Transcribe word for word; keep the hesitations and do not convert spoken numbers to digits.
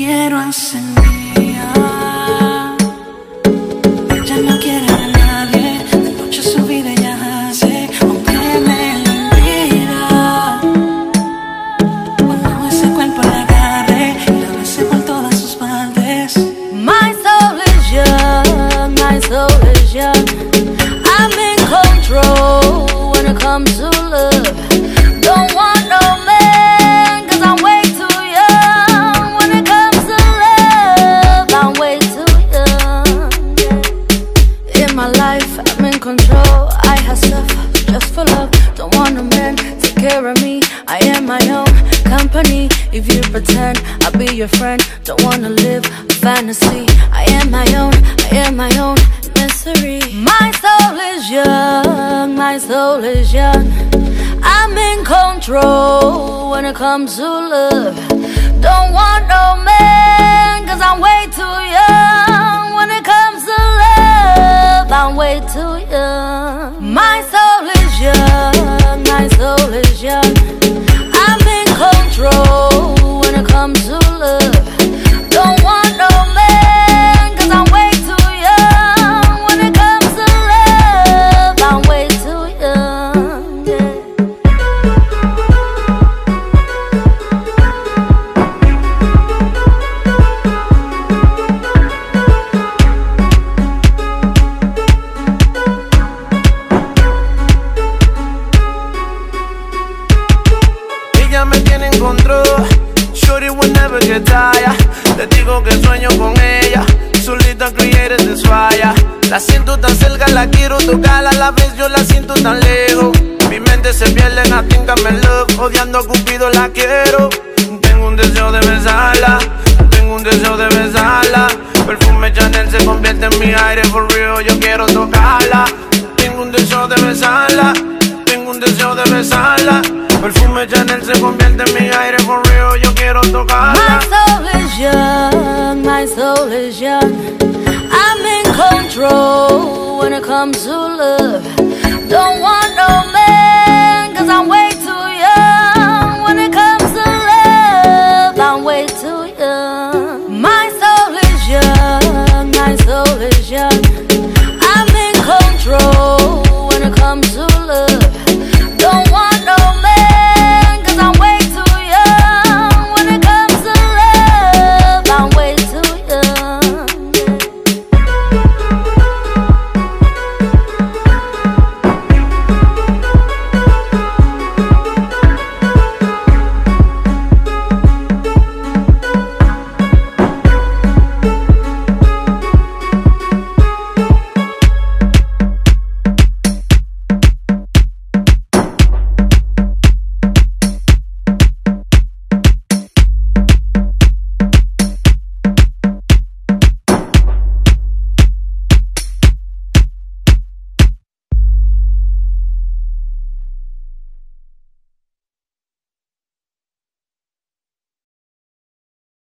quiero hacer mía. Ya no quiere a nadie, de noche su vida ella hace, aunque me lo impida. Cuando ese cuerpo la agarre y la bese por todas sus partes. My soul is young, my soul is young. I'm in control when it comes to love. Don't want no man, cause I'm way too young. When it comes to love, I'm way too young. In my life, I'm in control. I have stuff just for love. Don't want a man, take care of me. I am my own company. If you pretend I'll be your friend, don't wanna live a fantasy. I am my own, I am my own misery. My soul is young, my soul is young. I'm in control when it comes to love. Don't want no man, cause I'm way too young. When it comes to love, I'm way too young. My soul is young, my soul is young. I'm in control when it comes to love. Don't want no man, cause I'm way too young. When it comes to love, I'm way too young, yeah. Ella me tiene en control, shorty will never get tired. Te digo que sueño con ella, solita created this fire. La siento tan cerca, la quiero tocar, a la vez yo la siento tan lejos. Mi mente se pierde en I think I'm in love, odiando a Cupido la quiero. Tengo un deseo de besarla, tengo un deseo de besarla. Perfume Chanel se convierte en mi aire, for real, yo quiero tocarla. Tengo un deseo de besarla, tengo un deseo de besarla. Perfume Chanel se convierte en mi aire, for real, yo quiero tocarla. My soul is young, my soul is young. I'm in control when it comes to